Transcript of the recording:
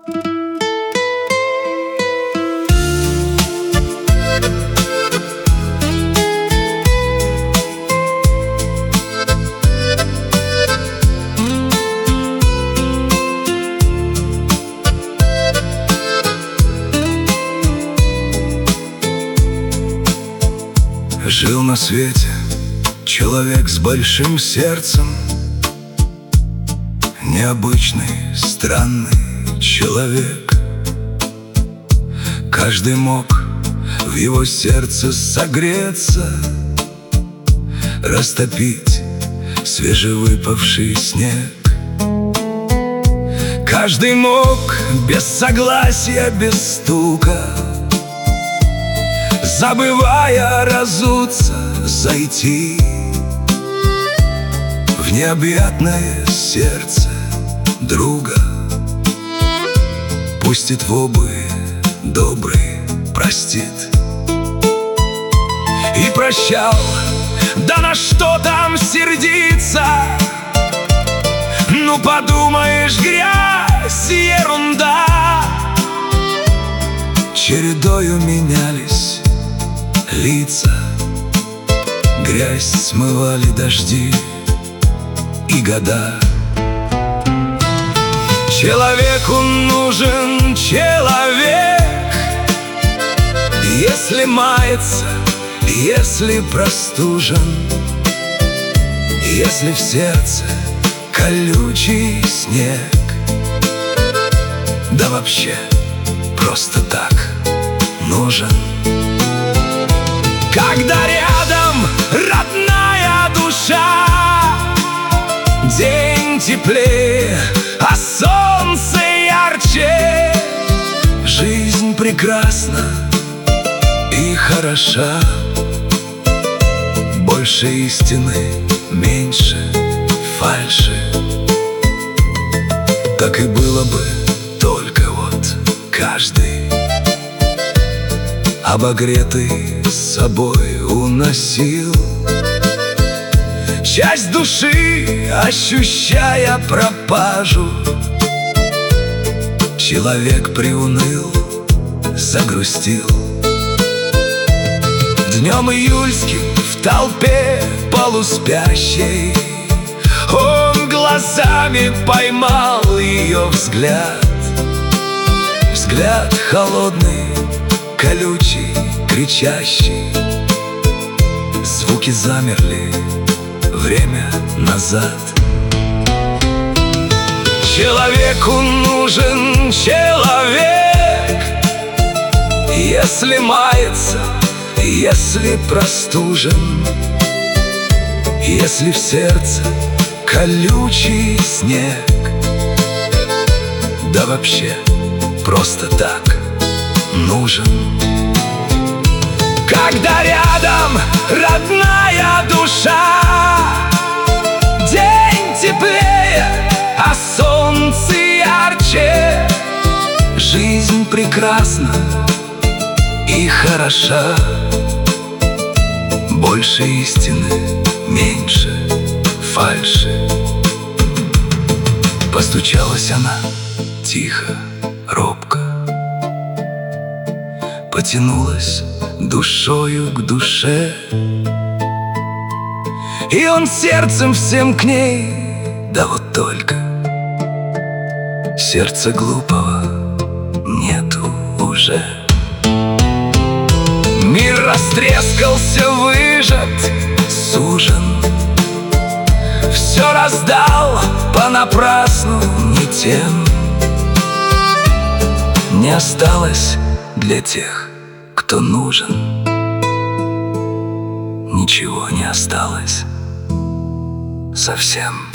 Жил на свете человек с большим сердцем, необычный, странный человек. Каждый мог в его сердце согреться, растопить свежевыпавший снег. Каждый мог без согласия, без стука, забывая разуться, зайти в необъятное сердце друга. Пустит в обуви добрый, простит. И прощал, да на что там сердиться? Ну подумаешь, грязь, ерунда. Чередою менялись лица, грязь смывали дожди и года. Человеку нужен человек, если мается, если простужен, если в сердце колючий снег, да вообще просто так нужен. Когда рядом родная душа, день теплее, а солнце ярче. Жизнь прекрасна и хороша, больше истины, меньше фальши. Так и было бы, только вот каждый обогретый собой уносил часть души, ощущая пропажу. Человек приуныл, загрустил. Днем июльским в толпе полуспящей он глазами поймал ее взгляд. Взгляд холодный, колючий, кричащий. Звуки замерли, время назад. Человеку нужен человек, если мается, если простужен, если в сердце колючий снег, да вообще просто так нужен. Когда рядом родная душа, день теплее, а солнце ярче. Жизнь прекрасна и хороша, больше истины, меньше фальши. Постучалась она тихо, робко, потянулась душою к душе, и он сердцем всем к ней, да вот только сердца глупого нету уже. Мир растрескался, выжат, сужен, все раздал понапрасну не тем. Не осталось для тех, кто нужен. Ничего не осталось совсем.